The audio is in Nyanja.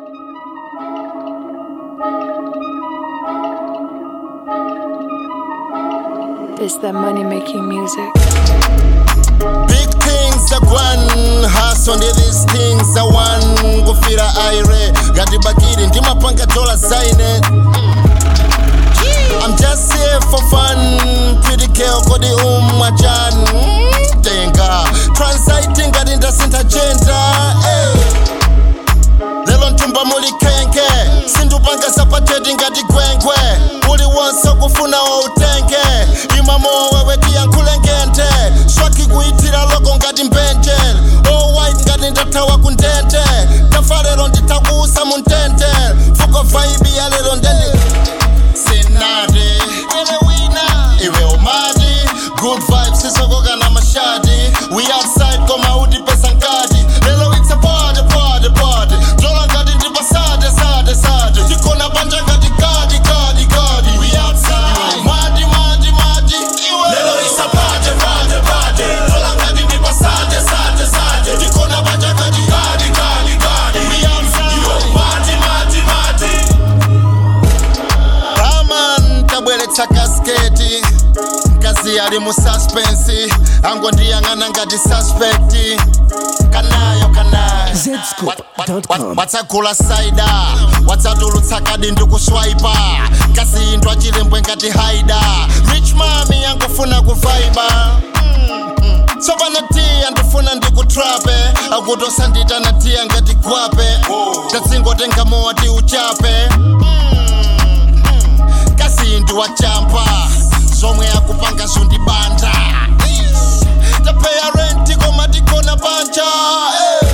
It's that money-making music. Big things are one, hustle on these things are one. Gufira aire, gati bakiri ndima panga dola zaine. I'm just here for fun, pretty girl kodi umachan. Tenga, transiting gati ndasinta gender. Lelo ntumba muli kenke, sindu panga sapateti ngati gwenkwe. Uli wonso kufuna wa utenge, imamo wewe tiyankule ngente. Swaki kuitira logo ngati mbenjel, all white ngati ndatawa kundente. Tafa lelo nditakuusa muntente, fuko vibe ya lelo ndende. Senade, iwe umadi, good vibes sisokoka na mashadi. We outside koma udi pesa nkadi. Lelo it's a party, party, party. Dola ngati ndipa sade, sade, sade. Tikona banja ngati gadi, gadi, gadi. We outside, madi, madi, madi. Lelo it's a party, party, party. Dola ngati ndipa sade, sade, sade. Tikona banja ngati gadi, gadi, gadi. We outside, madi, madi, madi. Raman tabweretsa kasketi, kazi ali mu suspense, ango ndiyang'ana ngati suspect. Kanayo kanayo Zscoop.com. watsagula saida, watsatulutsa kadi ndikuswaipa. Kasi indwa chilembwe ngati haida, rich mami yangufuna kuvaiba. Sopana tiya ndifuna ndikutrape, akutosa nditana tiya ngati gwape. Tatsingotenga mowa ti uchape. Kasi ndi wachampa, zomwe akupanga zondibanda. Tapeya renti koma tikona banja.